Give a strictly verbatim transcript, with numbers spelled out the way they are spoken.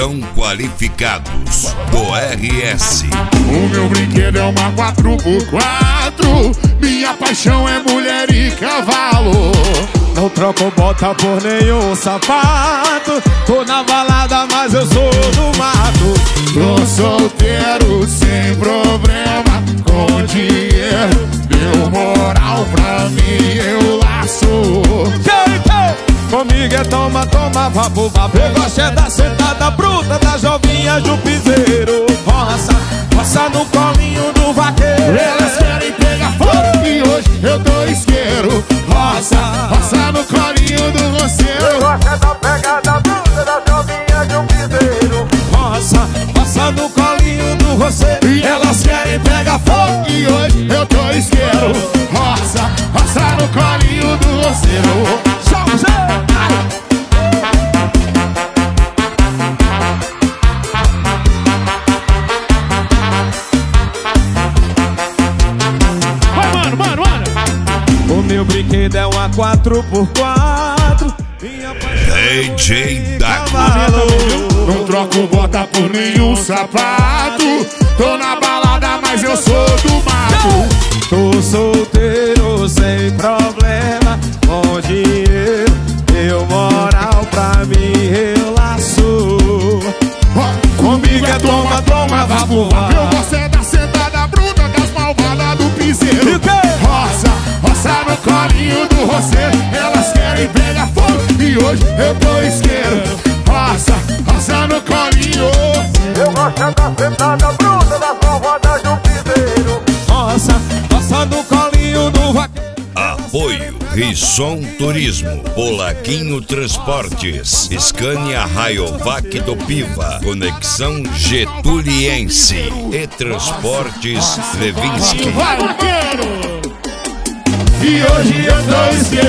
São qualificados do R S. O meu brinquedo é uma quatro por quatro. Minha paixão é mulher e cavalo. Não troco bota por nenhum sapato. Tô na balada, mas eu sou do mato. Tô solteiro, sem problema, com dinheiro. Deu moral pra mim, eu laço. Comigo é toma, toma, vapo, vapo. Eu gosto é da sentada bruta, da jovinha do piseiro. Roça, roça no colinho do vaqueiro. Elas querem pegar fogo e hoje eu tô isqueiro. Roça, roça no colinho do roceiro. Eu gosto é da pegada bruta, da jovinha de um piseiro. Roça, roça no colinho do roceiro. E elas querem pegar fogo e hoje eu tô isqueiro. Roça, roça no colinho do roceiro. O meu brinquedo é uma quatro por quatro. D J Daco. Não troco bota por nenhum sapato. Tô na balada, mas eu sou do mato. Tô solteiro, sem problema, com dinheiro, eu moral pra mim, eu laço. Comigo é toma, toma, vapo, vapo. Eu gosto é da sentada bruta, das malvadas do piseiro. Roça, roça no colinho do roceiro. Elas querem pegar fogo e hoje eu tô isqueiro. Roça, roça no colinho. Eu gosto é da sentada bruta, das malvadas do piseiro. Roça, roça no colinho do vaqueiro. Apoio Risson Turismo, Polaquinho Transportes, Scania Rayovac do Piva, Conexão Getuliense e Transportes Levinsky. Vai, vaqueiro! E hoje eu tô isqueiro.